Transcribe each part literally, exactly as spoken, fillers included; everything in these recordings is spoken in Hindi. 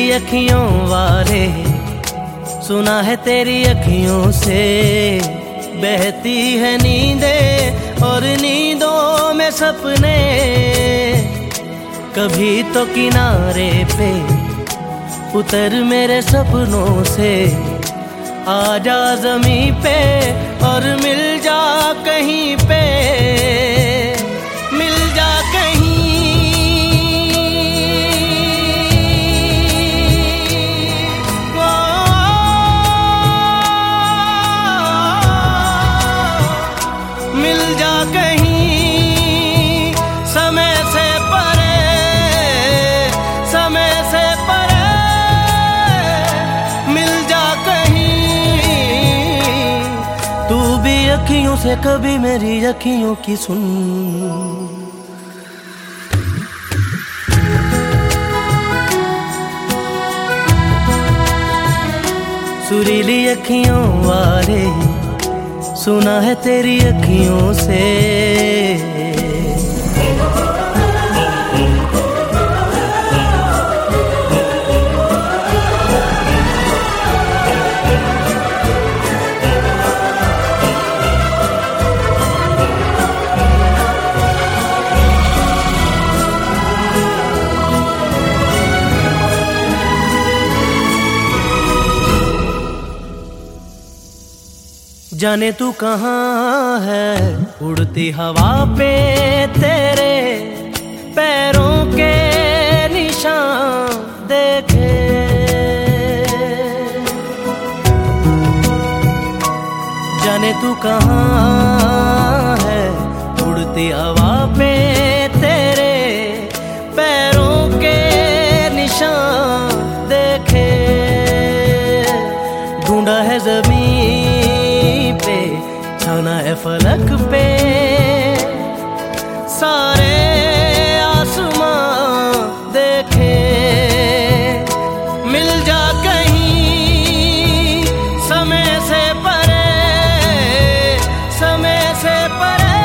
अखियों वाले, सुना है तेरी अखियों से बहती है नींदें और नींदों में सपने। कभी तो किनारे पे उतर मेरे सपनों से, आजा ज़मीं पे और मिल जा कहीं पे, मिल जा कहीं। ओ, मिल जा कहीं समय से परे, समय से परे मिल जा कहीं। तू भी अखियों से कभी मेरी अखियों की सुन। सुरीली अखियों वाले, सुना है तेरी अखियों से। जाने तू कहाँ है, उड़ती हवा पे तेरे पैरों के निशान देखे। जाने तू कहाँ है, उड़ती हवा पे तेरे पैरों के निशान देखे। ढूंढा है ज़मीन पे, छाना है फलक पे, सारे आसमां देखे। मिल जा कहीं समय से परे, समय से परे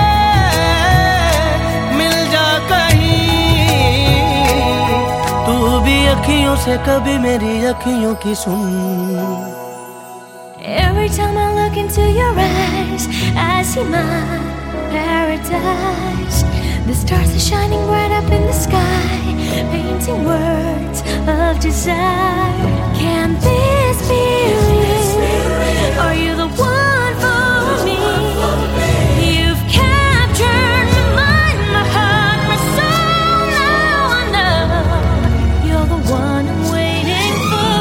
मिल जा कहीं। तू भी अखियों से कभी मेरी अखियों की सुन। Every time I look into your eyes, I see my paradise. The stars are shining bright up in the sky, painting words of desire. Can this be real? Are you the one for me? You've captured my mind, my heart, my soul. Now I know you're the one I'm waiting for.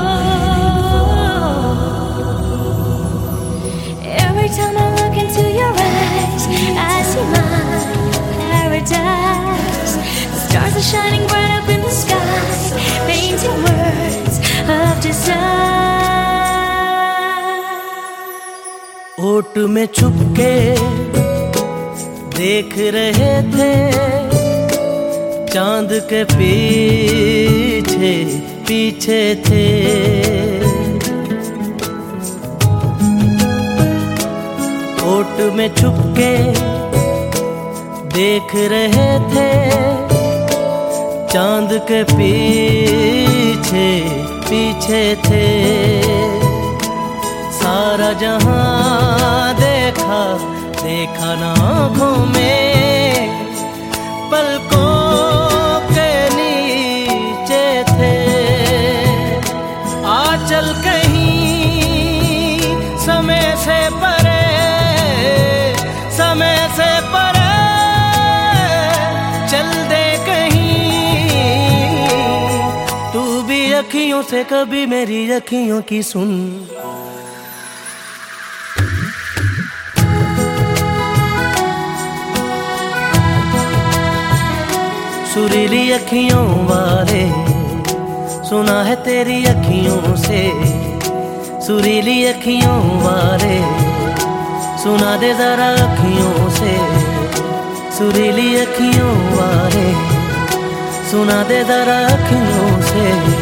Every time I look into your eyes, I see my paradise. The stars are shining bright up in the sky, painting words of desire. ओट में छुप के देख रहे थे, चांद के पीछे पीछे थे। ओट में छुप के देख रहे थे, चांद के पीछे पीछे थे। सारा जहां देखा, देखा ना आँखों में, पलकों के नीचे थे। आ चल कहीं समय से परे, समय से परे चल दे कहीं। तू भी अखियों से कभी मेरी अखियों की सुन। सुरीली अखियों वाले, सुना है तेरी अखियों से। सुरीली अखियों वाले, सुना दे जरा अखियों से। सुरीली अखियों वाले, सुना दे जरा अखियों से।